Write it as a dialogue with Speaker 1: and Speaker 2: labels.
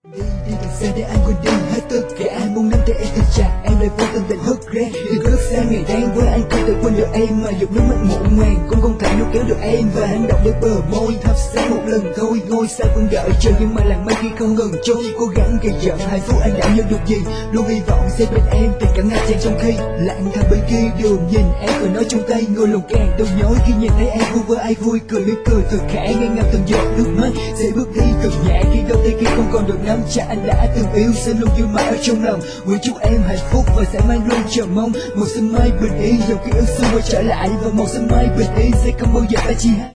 Speaker 1: Đi từ xa để anh quên đi hết tất cả, muốn nắm tay em thật chặt, em lại vô tình hất ra. Đừng rất xa ngày tháng với anh không thể quên được em, mà giọt nước mắt muộn màng cũng không thể níu kéo được em. Và hành động để bờ môi thắp sáng một lần thôi, ngôi sao vẫn đợi chờ nhưng mà làng mây khi không ngừng trôi. Cố gắng gây dựng hạnh phúc anh đã nhận được gì, luôn hy vọng sẽ bên em tình cảm ngập tràn trong khi lặng thầm bên kia đường. Nhìn em cười nói trong tay ngôi lòng càng đau nhói khi nhìn thấy em vui với ai vui, cười biết cười thật khẽ ngay ngập từng giọt nước mắt sẽ bước đi cực nhẹ khi đôi tay kia không còn được nắm chặt. Anh đã từng yêu sẽ luôn giữ mãi ở trong lòng, nguyện chúc em hạnh phúc và sẽ mãi luôn chờ mong một sớm mai bình yên. Dòng ký ức xưa quay trở lại và một sớm mai bình yên sẽ không bao giờ ta chia.